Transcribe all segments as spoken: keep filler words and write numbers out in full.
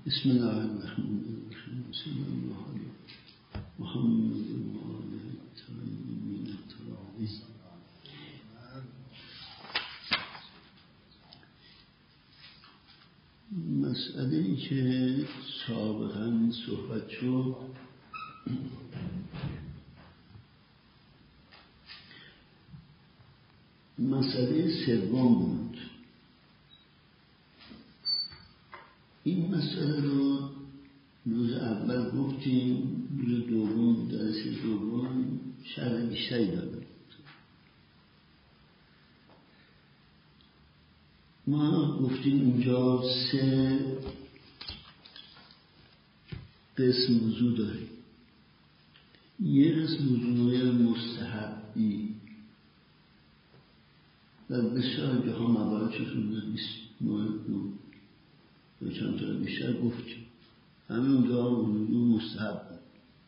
بسم الله الرحمن الرحیم. صلی الله علیه محمد و آله الطاهرین الطاهرین. مسئله‌ای که سابقاً صحبت شد مسئله سوم بود. این مسئله رو روز اول گفتیم، روز دوم درس دوم شرح بیشتری دادم. ما گفتیم اینجا سه قسم وضو داریم. یه قسم وضوء مستحبی در بسیار جاها مبارکش رو بیست مورد بود و چند تا بیشتر گفتیم. همین اونجا وضوء مستحب بود.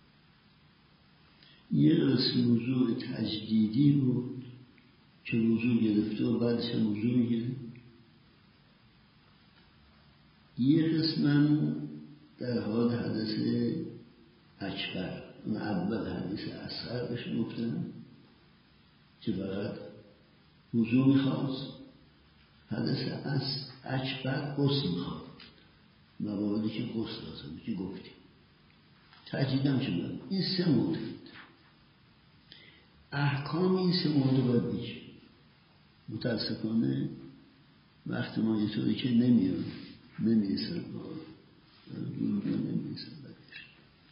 یه قسم وضوء تجدیدی بود که وضوء گرفته و بعدش هم وضوء میگیره. یه قسم در حال حدث اکبر، اون اول حدث اصغر بهش گفتن که فقط وضوء میخواست. حدث اکبر غسل میخواد، مواردی که غسل لازمه که گفتیم. تجدیدم شدن این سه مورد. احکام این سه مورد باید بگیم. متاسفانه وقت ما یه طوری که نمیاد نمیرسن دور نمیرسن بدش.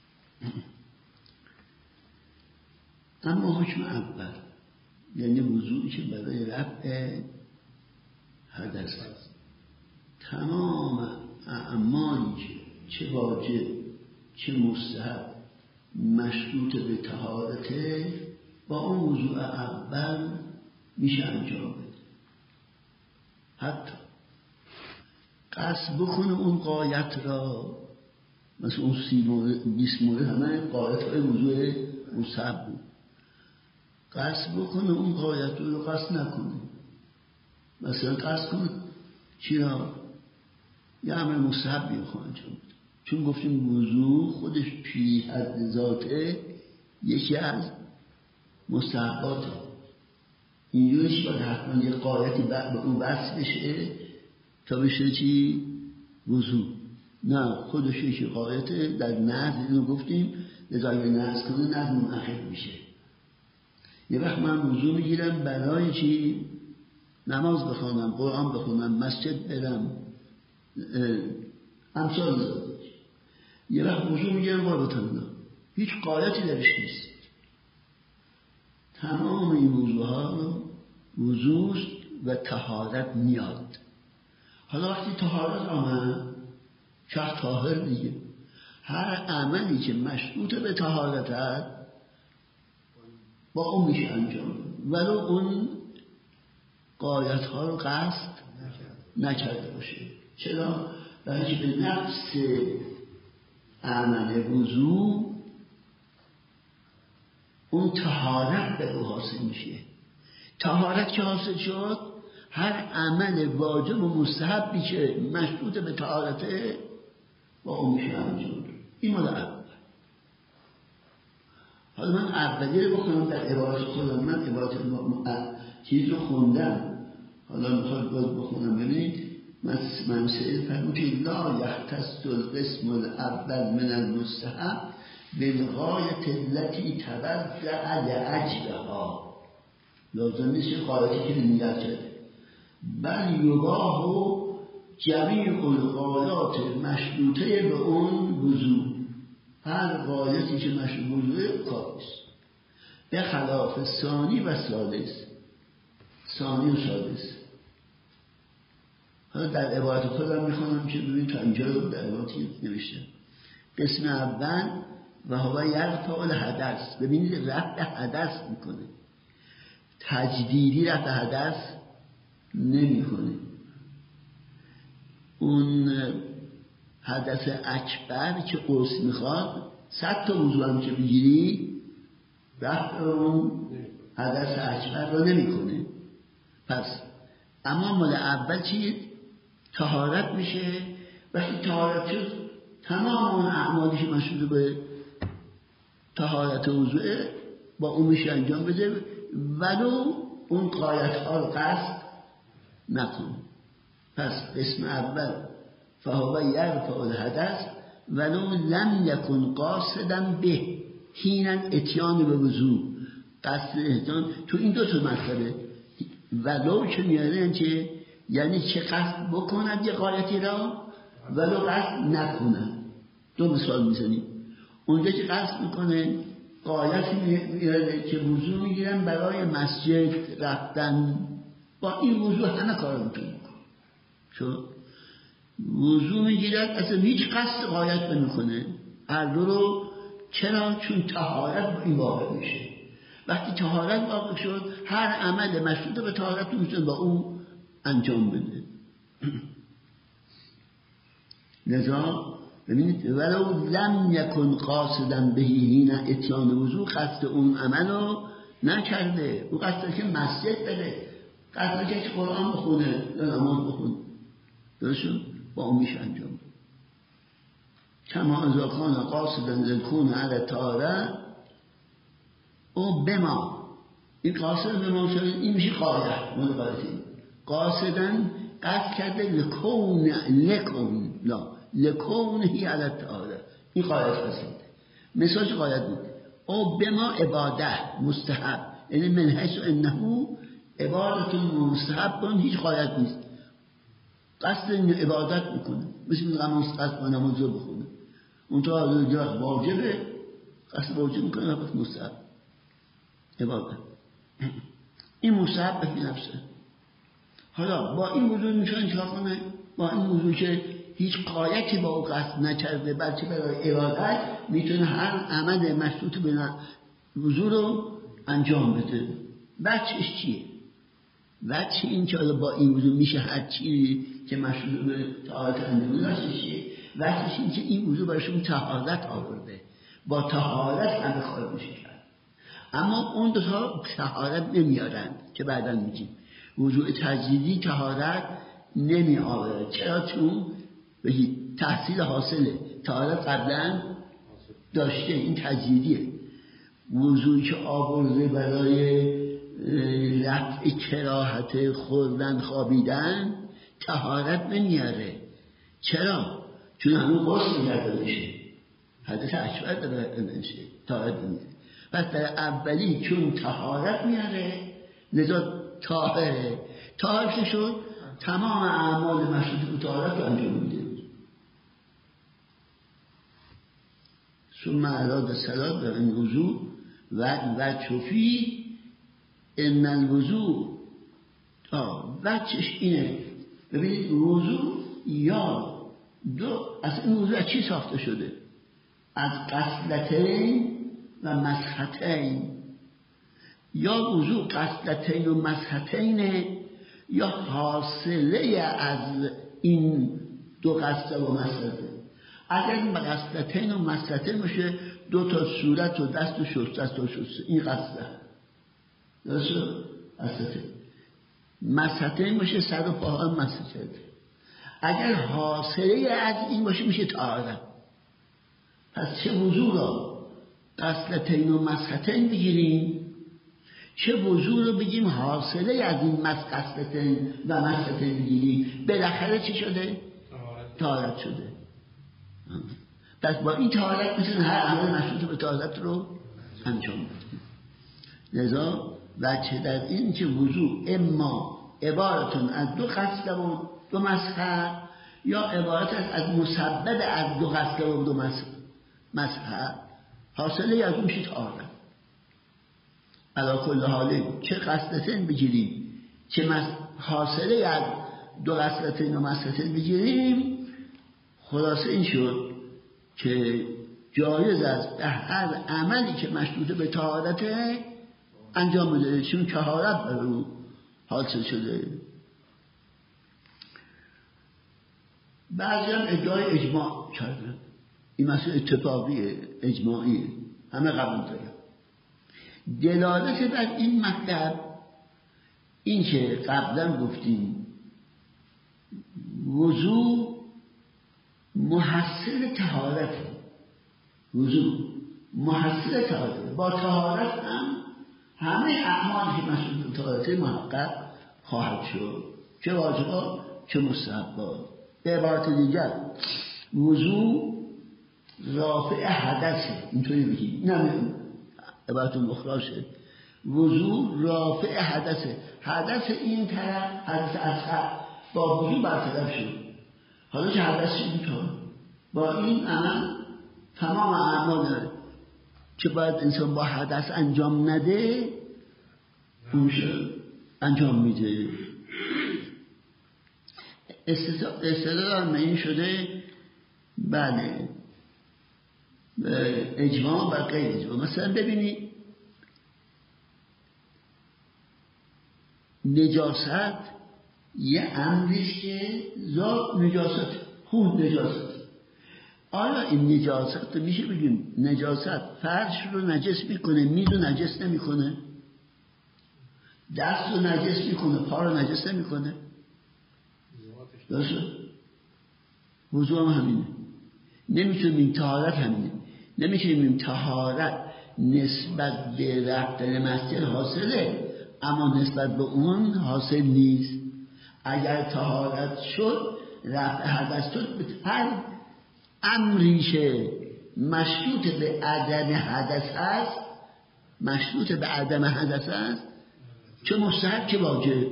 اما حکم اول یعنی وضوعی که برای رفع حدث است. تمام اعمالی که چه واجب چه مستحب مشروط به طهارته با اون وضوع اول میشه انجام بده. حتی قصد بکنه اون قایت را، مثل اون سی مورد بیست مورد همه قایت های وضوع مستحب بود. قصد بکنه اون قایت رو قصد نکنه. مثلا قصد کنه چرا یه عمل مستحب میخواه انجام بده. چون گفتیم وضوع خودش پی حد ذاته یکی از مستحباته. اینجورش باید حتما یه قایتی به اون بس بشه تا بشه چی؟ وضوع. نه، خودش یکی قایته. در نهض اینو گفتیم لذا نهض کنه نهض منعقد میشه. یه وقت من وضوع میگیرم برای چی؟ نماز بخوانم، قرآن بخونم، مسجد برم، امثال زدید. یه وقت وضوع میگیرم بار بتنم، هیچ قایتی درش نیست. تمام این وضوع ها وضوع و طهارت میاد. حالا وقتی طهارت آمد شخص طاهر دیگه. هر عملی که مشروط به طهارت هست با اون میشه انجام، ولو اون قایت ها رو قصد نکرده باشه. چرا؟ برای که به نفس عمل وضوع اون طهارت به او حاصل میشه. طهارت که حاصل شد هر عمل واجب و مستحبی که مشروط به طهارته با اون میشه انجام. این مال اول. حالا من اولی رو بخونم در عبارت خودم. من عبارت چیز رو خوندم، حالا میخواد باز بخونم. ببینید من سئل فرمود که لا یختص القسم الاول من المستحب بالغایت التي تبرع لأجلها. لازم نیست قایتی که نیت کرده، بل یباح جمیع الغایات مشروطه به اون وضوع. هر غایتی که مشروط وضوع کافیست، به خلاف ثانی و ثالث. ثانی و ثالث حالا در عبارت خودم میخونم که ببین تا اینجا رو در عبارتی نوشته. قسم اول و هو یرفع الحدث. ببینید رفع حدث میکنه، تجدیدی رفع حدث نمیکنه. اون حدث اکبر که قرص میخواد صد تا وضوء هم که بگیری رفع اون حدث اکبر رو نمیکنه. پس اما مال اول چی؟ طهارت میشه وقتی طهارت شد تمام اون اعمالی که مشروط به طهارت وضوءه با اون میشه انجام بده، ولو اون غایت ها رو قصد نکن. پس قسم اول فهو یرفع الحدث ولو لم یکن قاصدا به حینا اتیان به وضوء. قصد اتیان تو این دو تا مسئله ولو که میارن چه یعنی چه قصد بکند یه غایتی را ولو قصد نکند. دو مثال میزنیم. اونجا که قصد میکنه غایتی میاره که وضوء میگیرن برای مسجد رفتن، با این وضوء همه کار میتونه بکنه. چون وضوء میگیرد اصلا هیچ قصد غایت نمیکنه. هر دو رو چرا؟ چون طهارت با این واقع میشه. وقتی طهارت واقع شد هر عمل مشروط به طهارت میتونه با اون انجام بده. لذا ببینید ولو لم یکن قاصدا به حین اتیان وضوء، قصد اون عمل رو نکرده، او قصد که مسجد بره، قصد که قرآن بخونه یا نماز بخونه، درست با اون میشه انجام بده. کما اذا کان قاصدا للکون علی طهارت او بما، این قاصد بما شد این میشه غایت متقاعدی. قاصدا قصد کرده لکون لکون لا لکون هی علی طهارت، این غایت قصد. مثالش غایت بود او بما عباده مستحب، یعنی من حیث انه عبادت مستحب اون هیچ غایت نیست، قصد عبادت میکنه، مثل نماز قصد نماز رو بخونه اون تو واجبه، قصد واجب میکنه وقت مستحب عبادت، این مستحب به نفسه. حالا با این موضوع میتونه چیکار کنه؟ با این موضوع که هیچ قایتی با او قصد نکرده بلکه برای عبادت میتونه هر عمل مشروط به وضو رو انجام بده. بچهش چیه؟ بچه این که با این وضو میشه هر چی که مشروط به طهارت انجام بده چیه؟ بچهش این که این وضو براشون طهارت آورده، با طهارت همه کار میشه کرد. اما اون دو تا طهارت نمیارن که بعداً میگیم وضوء تجدیدی طهارت نمی آورد. چرا؟ چون تحصیل حاصله، طهارت قبلا داشته، این تجدیدیه. وضوعی که آورده برای رفع کراهت خوردن خوابیدن طهارت نمیاره. چرا؟ چون همون غسل کرده میشه، حدث اکبر داره نمیشه، طهارت نمیاره. پس در اولی چون طهارت میاره لذا طاهره، طاهر که شد تمام اعمال مشروط به طهارت رو انجام میده. ثم اراد صلات در این وضوع و وجهی ان الوضوء وجهش اینه. ببینید وضوع یا دو، از این وضوع از چی ساخته شده؟ از غسلتین و مسحتین. یا وضوع غسلتین و مسحتین یا حاصله از این دو غسله و مسحته. اگر این غسلتین و مسحتین باشه دو تا صورت و دست و شست دست و شست، این غسله درست غسلتین. مسحتین باشه سر و پاها مسح کرده. اگر حاصله از این باشه میشه طهارت. پس چه وضوع را غسلتین و مسحتین بگیریم، چه وضوع رو بگیم حاصله از این مسحتین و مسحتین بگیریم، بالاخره چی شده؟ طهارت شده. پس با این طهارت میتونه هر عمل مشروط به طهارت رو انجام بده. لذا وجه در این که وضوع اما عبارتون از دو غسله و دو مسح یا عبارت از مسبب از دو غسله و دو مسح، حاصله از اون میشه طهارت. علا کل حاله چه غسلتین بگیریم چه حاصله از دو غسلتین و مسحتین بگیریم، خلاصه این شد که جایز است به هر عملی که مشروط به طهارت انجام بده، چون طهارت بر او حاصل شده. بعضی هم ادعای اجماع کردن، این مسئله اتفاقی اجماعی همه قبول دارن. دلالت بر این مطلب این که قبلا گفتیم وضوع محصل طهارت، وضو محصل طهارت. با طهارت هم همه اعمالی که مسئول به طهارت محقق خواهد شد، چه واجبات چه مستحبات. به عبارت دیگر وضو رافع حدثه، اینطوری بگیم، نه عبارت مخراشه. وضو رافع حدثه، حدث این طرف حدث اصغر با وضو برطرف شد. حالا چه حدثی اینطور با این عمل تمام اعمال که باید انسان با حدث انجام نده اون انجام میده. استدلال این شده بله اجماع و غیر اجماع. مثلا ببینید نجاست یه امریش که ذات نجاست، خون نجاست. آیا این نجاست رو میشه بگیم نجاست فرش رو نجس میکنه، میز رو نجس نمیکنه، دست رو نجس میکنه، پا رو نجس نمیکنه؟ درسته؟ وضوع هم همینه. نمیتونیم این طهارت همینه. نمیتونیم این طهارت نسبت به رفتن مسجد حاصله اما نسبت به اون حاصل نیست. اگر طهارت شد رفع حدث شد به هر امریشه مشروط به عدم حدث هست، مشروط به عدم حدث هست، چه مستحب چه واجب.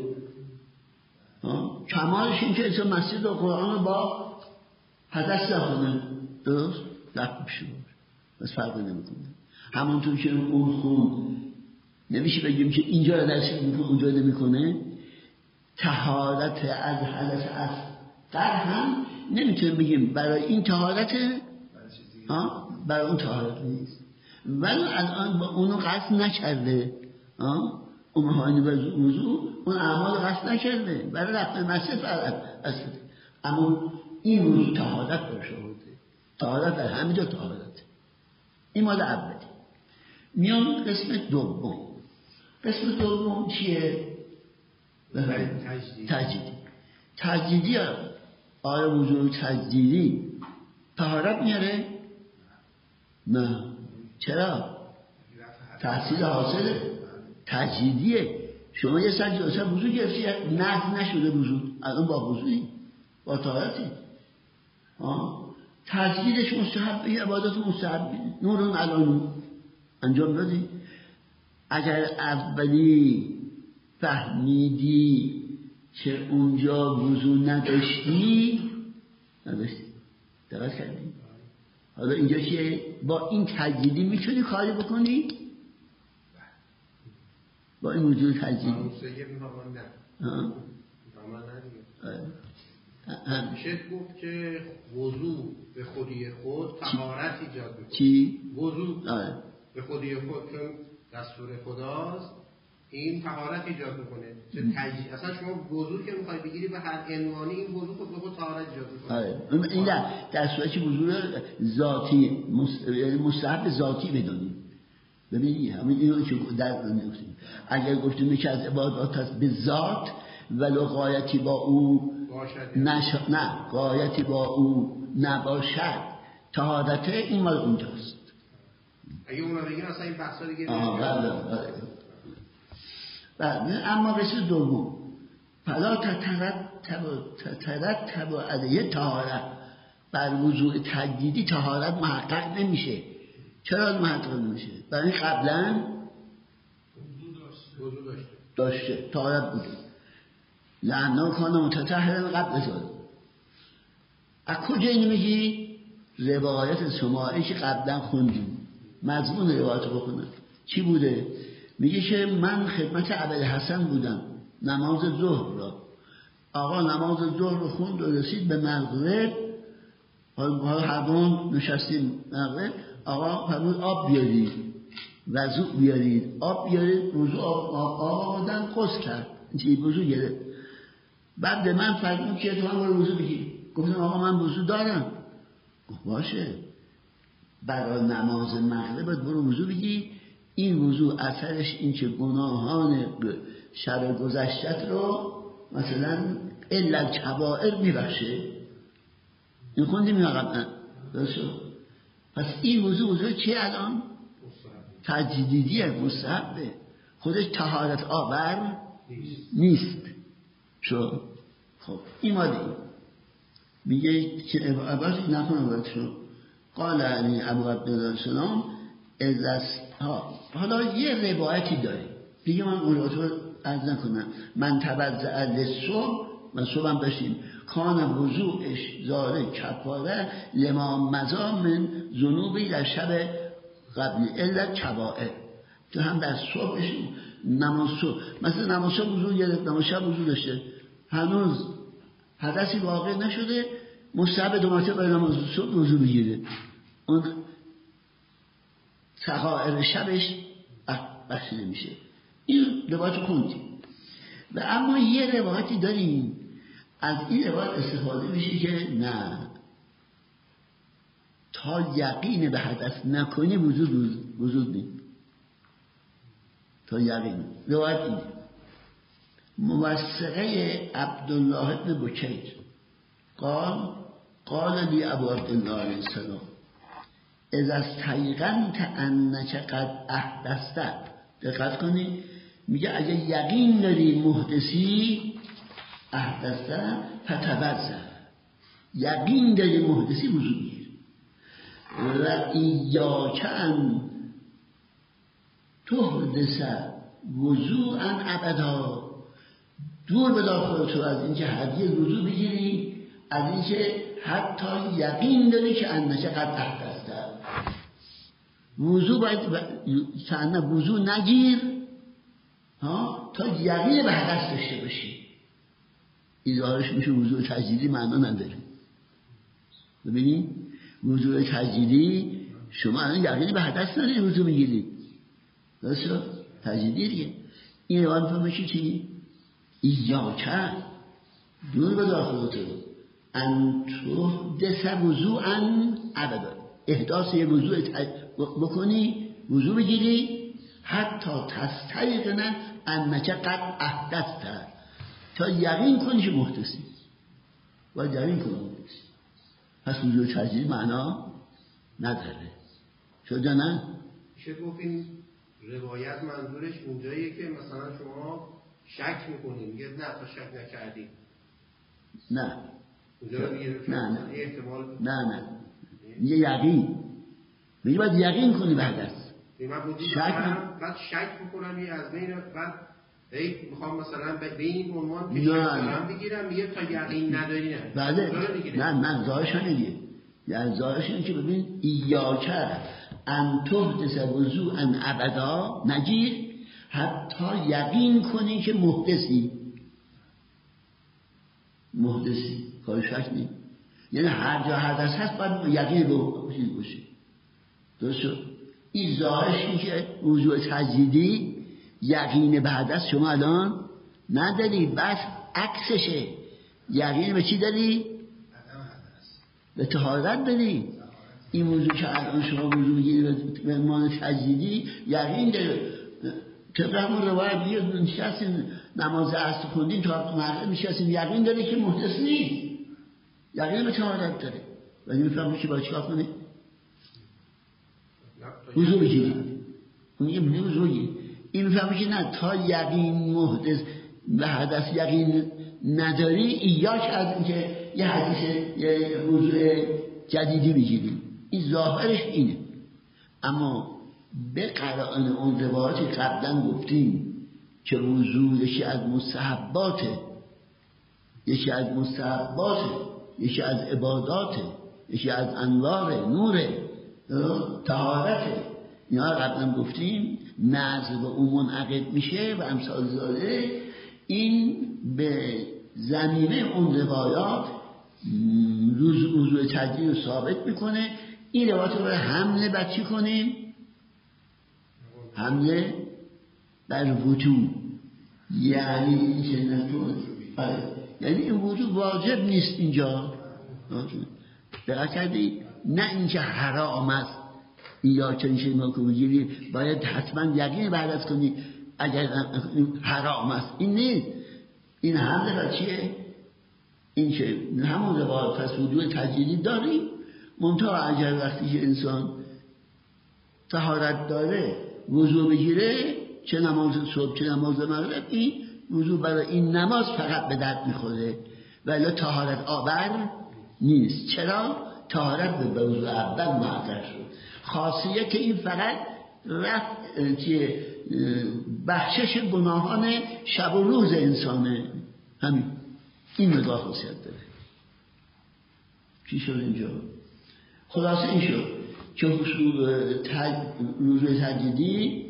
کمالش این که انسان مسجد و قرآن رو با حدث نخونه، درست؟ رفت میشه بس فرقی نمیکنه. همونطور که اون خون نمیشه بگیم که اینجا رو نجس میکنه اونجا نمیکنه. طهارت از حدث اصغر هم نمیتونیم بگیم برای این طهارته ها برای اون طهارت نیست، ولی الان با اونو قصد نکرده، ها اون مهانی وضو اون اعمال قصد نکرده برای رفع مسجد فقط اصلا، اما این وضو طهارت باشه بوده. طهارت در همینجا طهارت. این مال اولی. میام قسم دوم. قسم دوم چیه؟ تجدیدی. تجدیدی ها آیا وضوع تجدیدی طهارت میاره؟ نه. چرا؟ تحصیل حاصله تجدیدیه. شما یه سر جلسه وضوع گرفتی نه نشده وضوع، الان با وضوعی با طهارتی. تجدیدش مستحب، عبادت مستحب. نورون الان انجام دادی. اگر اولی فهمیدی که اونجا وضو نداشتی نداشتی درست کردی. حالا اینجا که با این تجدیدی میتونی کاری بکنی؟ با این وجود تجدیدی میشه گفت که وضو به خودی خود طهارت ایجاد میکنه. چی؟ وضو آه. به خودی خود چون دستور خداست این طهارت ایجاد میکنه. چه تجدید اصلا شما وضو که میخوای بگیری به هر عنوانی این وضو خود به خود طهارت ایجاد میکنه. آره. این در در صورتی که وضو ذاتی مستحب ذاتی بدونیم. ببینید همین اینو که در نمی‌گفتیم. اگر گفتیم که از عبادات هست به ذات ولو غایتی با او نش... نه غایتی با او نباشد طهارت این مال اونجاست. اگه اونا بگیم اصلا این بحثا دیگه آه بله بله. بله اما قسم دوم فلا تترتب علیه طهارت بر وضوع تجدیدی طهارت محقق نمیشه. چرا محقق نمیشه؟ برای قبلا وضو داشته داشته طهارت بوده لعنه کانه متطهرا قبل ذلك. از کجا اینو میگی؟ روایت سماعی که قبلا خوندیم. مضمون روایت رو بخونم چی بوده؟ میگه که من خدمت ابوالحسن بودم نماز ظهر را. آقا نماز ظهر رو خوند و رسید به مغرب. حالا هر دون نشستیم مغرب. آقا فرمود آب بیارید وضوء بیارید آب بیارید وضوء آب آوردن قصد کرد اینجا وضوء گرفت. بعد به من فرمود که تو هم برو وضوء بگیر. گفتم آقا من وضوء دارم. گفت باشه برای نماز مغرب باید برو وضوء بگی. این وضوء اثرش این که گناهان شب گذشتت رو مثلا الا الکبائر میبخشه. این خوندیم یا قبلا؟ درست شد. پس این وضوع وضوع چی الان؟ تجدیدی مستحبه، خودش طهارت آور نیست. شو خب این ما دیم میگه که عباسی نکنه باید شو قال علی ابو عبدالله السلام از است ها. حالا یه روایتی داره دیگه، من اون رو عرض نکنم. من تبضع للصبح و صبح هم داشتیم کان وضوعش زاره کفاره لما مزا من ذنوبی در شب قبلی الا کبائر. تو هم در صبحش نماز صبح مثلا نماز صبح وضوع گرفت، نماز شب وضوع داشته، هنوز حدثی واقع نشده، مستحب دو مرتبه برای نماز صبح وضوع بگیره، اون صغائر شبش بخشیده میشه. این روایت رو خوندیم. و اما یه روایتی داریم از این روایت استفاده میشه که نه، تا یقین به حدث نکنی وجود وجود نیست. تا یقین روایت این موثقه عبدالله بن بکیر قال قال لی ابو عبدالله علیه السلام اذا استیقنت انک قد احدثت. دقت کنی میگه اگه یقین داری محدثی احدثت فتوضا، یقین داری محدثی وضو بگیر. و ایاک ان تحدث وضوءا ابدا، دور بدار خودت از اینکه هرگز وضو بگیری، از اینکه حتی یقین داری که انک قد احدثت. وضو باید سنه وضو نگیر ها تا یقین به حدث داشته باشی. ایزارش میشه وضوء تجدیدی معنا نداره. ببینید وضوء تجدیدی شما الان یقین به حدث نداری وضو میگیری، درست شد؟ تجدیدی دیگه. این روان فهمه چی چی؟ ایاکه دور بدار خودتو ان تحدث وضوءا ابدا، احداث یه وضوء بکنی، وضو بگیری، حتی تستیقن انک قد احدثت، تا یقین کنی که محدثی. باید یقین کنی محدثی. پس وضوء تجدیدی معنا نداره. شد یا نه؟ میشه گفت این روایت منظورش اونجاییه که مثلا شما شک میکنید، میگه نه تا شک نکردی. نه نه نه احتمال نه نه یه یقین میگه باید یقین کنی به حدث. من بودی بعد شک میکنم یه از بین، بعد ای میخوام مثلا به این عنوان که شک دارم بگیرم، میگه تا یقین نداری نه بله نه نه ظاهرش نمیگه، یعنی ظاهرش اینه که ببین ایاکه ان تحدث وضوءا ابدا، نگیر حتی یقین کنی که محدثی. محدثی کار شک نیست، یعنی هر جا حدث هست باید یقین رو چیز باشی. درست شد؟ این ظاهرش این که وضوء تجدیدی یقین به حدث شما الان نداری، بس عکسشه. یقین به چی داری؟ به طهارت داری. این موضوع که الان شما وضوء میگیری به عنوان تجدیدی یقین داری. طبق همون روایت بیاد نشستیم نماز عصر خوندیم تا مغرب نشستیم، یقین داری که محدث نیست، یقین به طهارت داره. ولی میفهمی که باید چیکار کنی؟ وضوء بگیری. اون یه بودی وضوء بگیری. این میفهمی که نه، تا یقین محدث به حدث یقین نداری، ایاک از اینکه یه حدیث یه وضوء جدیدی بگیری. این ظاهرش اینه. اما به قرائن اون روایاتی قبلا گفتیم که وضوء یکی از مستحباته، یکی از مستحباته، یکی از عباداته، یکی از انوار نوره، طهارته. اینا قبلا گفتیم نظر به اون منعقد میشه و امثال ذالک. این به زمینه اون روایات وضوء تجدید رو ثابت میکنه. این روایات رو حمله بر چی کنیم؟ حمله بر وجوب، یعنی این که نتون یعنی این وجوب واجب نیست اینجا. دقیق کردی؟ نه اینکه حرام است یا چنین ما که بگیری باید حتما یقین بعد از کنی اگر حرام است. این نیست. این حمله بر چیه؟ این که همون روایت پس وضوء تجدیدی داریم، منتها اگر وقتی که انسان طهارت داره وضوء بگیره، چه نماز صبح چه نماز مغرب، این وضوء برای این نماز فقط به درد میخوره ولی طهارت آور نیست. چرا؟ طهارت به وضوء اول معطل شد. خاصیت این فقط رفع که بخشش گناهان شب و روز انسانه، همین این مقدار خاصیت داره. چی شد اینجا؟ خلاصه این شد که وضوء تجدیدی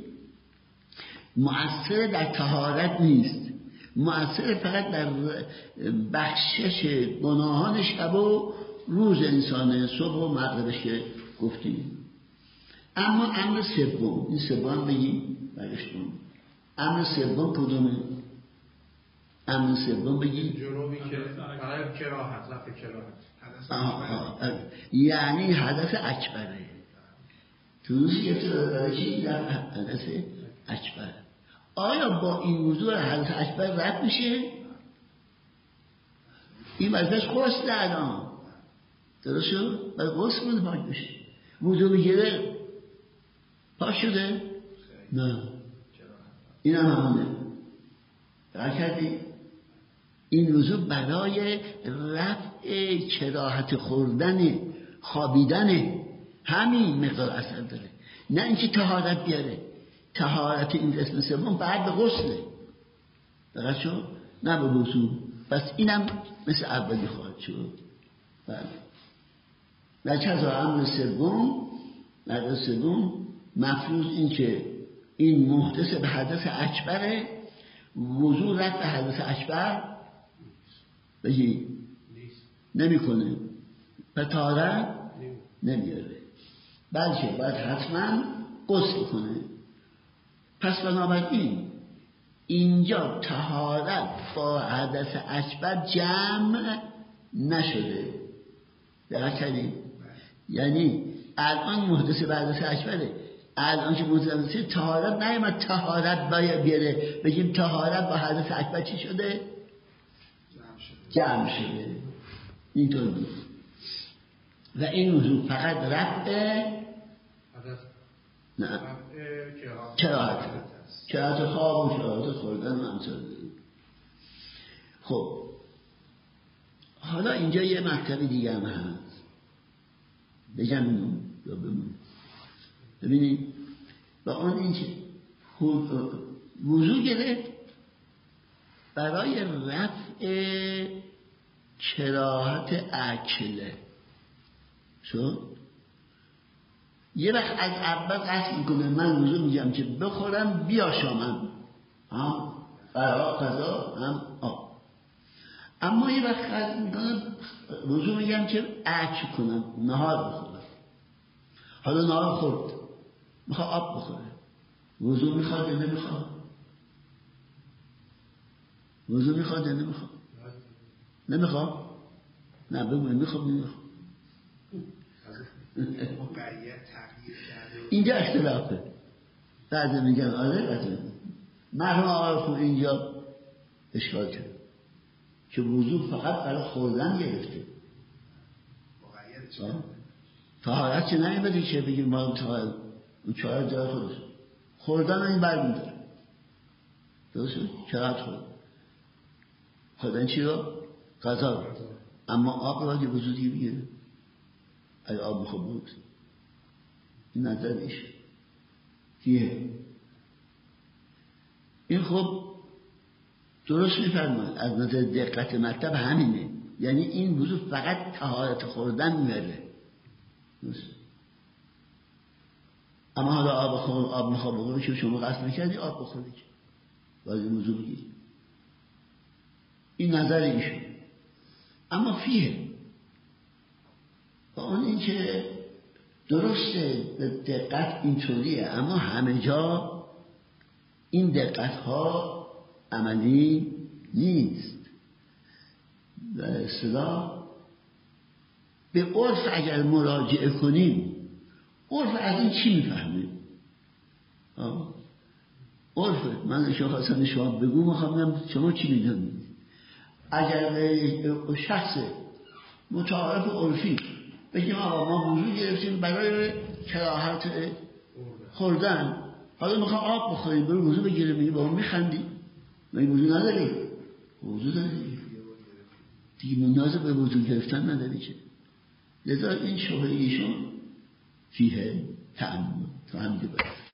مؤثر در طهارت نیست، مؤثر فقط در بخشش گناهان شب و روز انسانه، صبح و مغربش که گفتیم. اما امر سوم، این سوم بگیم برشتون، امر سوم کدومه؟ امر سوم بگیم جنوبی که برای کراهت، رفع کراهت، یعنی حدث اکبره. توضیح گرفته برای چی؟ حدث اکبر. آیا با این موضوع حدث اکبر رد میشه؟ این وظیفه‌اش غسل الان درست شد؟ باید غسل کنه پاک بشه. وضو بگیره پاک شده؟ نه، این هم همونه. دقیق کردی؟ این وضو برای رفع کراهت خوردن، خوابیدن، همین مقدار اثر داره، نه اینکه طهارت بیاره. طهارت این قسم سوم بعد به غسله، دقیق شد؟ نه به وضو. پس اینم مثل اولی خواهد شد. بله. و کذا امر سوم، امر سوم مفروض این که این محدث به حدث اکبره، وضو رد به حدث اکبر بگی نمی کنه، به طهارت نمیاره، بلکه باید حتما غسل کنه. پس بنابراین اینجا طهارت با حدث اکبر جمع نشده. دقیق کردیم؟ یعنی الان محدث به حدث اکبره، الان که محدث طهارت نیامد طهارت باید بیاره بگیم طهارت با حدث اکبر چی شده؟ جمع شده. اینطور بود. و این موضوع فقط رفع نه کراهت کراهت خواب و کراهت خوردن و امثال. خب حالا اینجا یه مطلب دیگه هم هست، بگم اینو یا بمون. ببینید با آن این که وضو گرفت برای رفع کراهت اکله شد، یه وقت از اول قصد میکنه من وضو میگم که بخورم بیاشامم، هم برای غذا هم آب. اما یه وقت قصد میکنه وضو میگم که اکل کنم، نهار بخورم. حالا نهار خورد، میخواد آب بخوره، وضو میخواد یا نمیخواد؟ وضو میخواد یا نمیخواد؟ نمیخواد؟ نه بگوی میخواد نمیخواد. اینجا اختلافه. بعضی میگن آره، بعضی مرحوم آقای خوب اینجا اشکال کرد که وضو فقط برای خوردن گرفته، طهارت چه نمیبدی که بگیم ما طهارت اون چهار جای خودش خوردن این بر میداره. درست شد؟ چقدر خورد خوردن چی رو؟ غذا رو. اما آب رو باید وضو دیگه بگیره. اگه آب میخواد بود این نظر میشه کیه؟ این خب درست میفرماید از نظر دقت مطلب همینه، یعنی این وضو فقط طهارت خوردن میبره. درست. اما حالا آب بخور، آب میخواد بخوری که شما قصد نکردی آب بخوری که باید وضو بگیری. این نظر ایشون. اما فیه با اون این که درسته به دقت اینطوریه، اما همه جا این دقت ها عملی نیست. به اصطلاح به عرف اگر مراجعه کنیم، عرف از این چی میفهمه؟ عرف من شما خواستم شما بگو، میخوام شما چی میدونید؟ اگر به شخص متعارف عرفی بگیم آقا ما وضو گرفتیم برای کراهت خوردن، حالا میخوام آب بخوریم برو وضو بگیریم، میگه با ما میخندی میگه وضو نداری؟ وضو داری دیگه، نیاز به وضو گرفتن نداری که. لذا این شبهه ایشون فیه تأمل تا همینجا باید